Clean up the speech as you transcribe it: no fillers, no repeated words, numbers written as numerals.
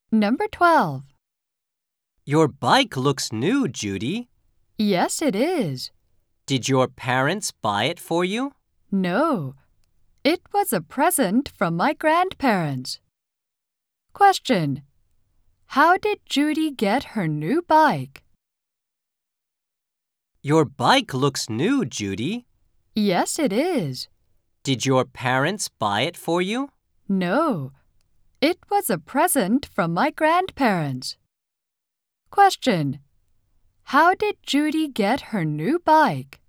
Number 12. Your bike looks new, Judy. Yes, it is. Did your parents buy it for you? No, it was a present from my grandparents. Question. How did Judy get her new bike? Your bike looks new, Judy. Yes, it is. Did your parents buy it for you? No, it was a present from my grandparents. Question. How did Judy get her new bike?